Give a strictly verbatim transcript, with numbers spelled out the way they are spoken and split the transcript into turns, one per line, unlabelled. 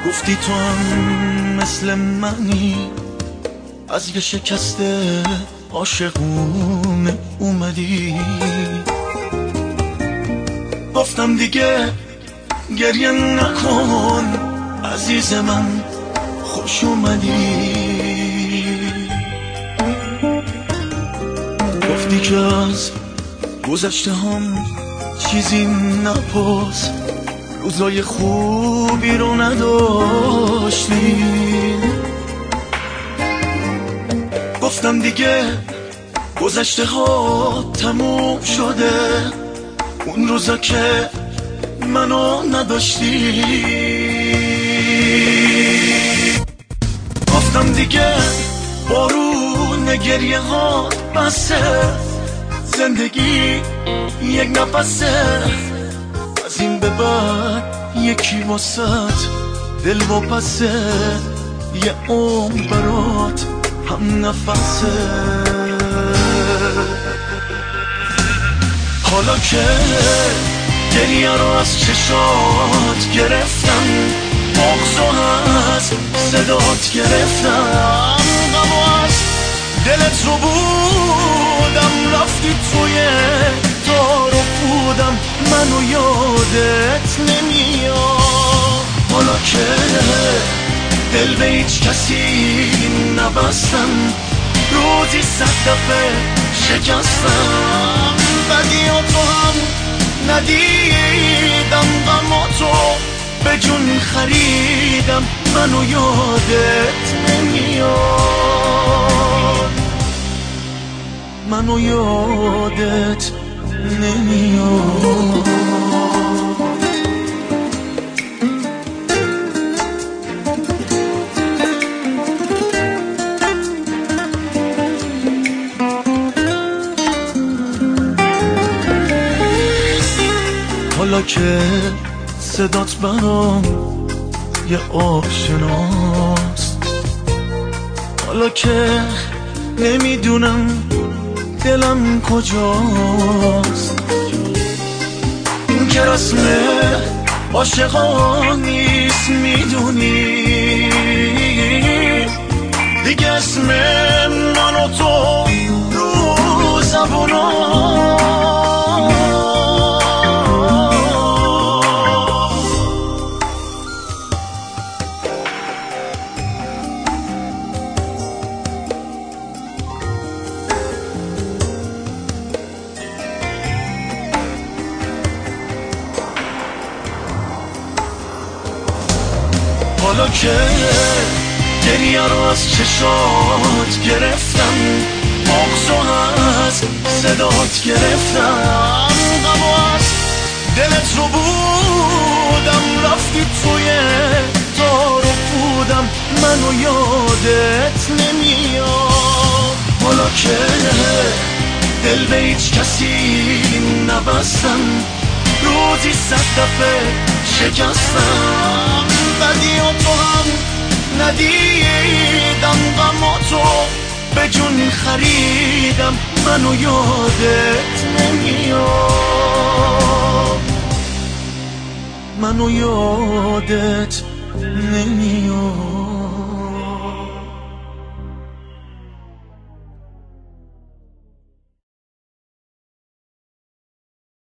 گفتی تو هم مثل منی، از یه شکسته عاشقونه اومدی. گفتم دیگه گریه نکن عزیز من، خوش اومدی. گفتی که از گذشته هم چیزی نپرس، روزای خوبی رو نداشتی. گفتم دیگه گذشته ها تموم شده، اون روزا که منو نداشتی. گفتم دیگه بارون گریه ها بسه، زندگی یک نفسه، از این به بعد یکی واسط دل و پسه، یه عمر برات هم نفسه. حالا که گریه رو از چشات گرفتم، بغضو از صدات گرفتم، غمو از دلت رو بودم، رفتی توی دار و بودم، منو یادت نمیاد. حالا که دل به هیچ کسی نبستم، روزی صد دفعه شکستم، بدیات تو هم ندیدم، غماتو به جون خریدم، منو یادت نمیاد، منو یادت نمیاد. حالا که صدات برام یه آشناست، حالا که نمیدونم دلم کجاست، این که رسم عاشقان نیست میدونی، دیگه اسم من و تو رو زبونا. حالا که گریه رو از چشات گرفتم، بغضو از صدات گرفتم، غمو از دلت رو بودم، رفتی توی دار و بودم، منو یادت نمیاد. حالا که دل به هیچ کسی نبستم، روزی صد دفعه شکستم، بدیات تو هم ندیدم، غماتو به جون خریدم، منو یادت نمیاد، منو یادت نمیاد.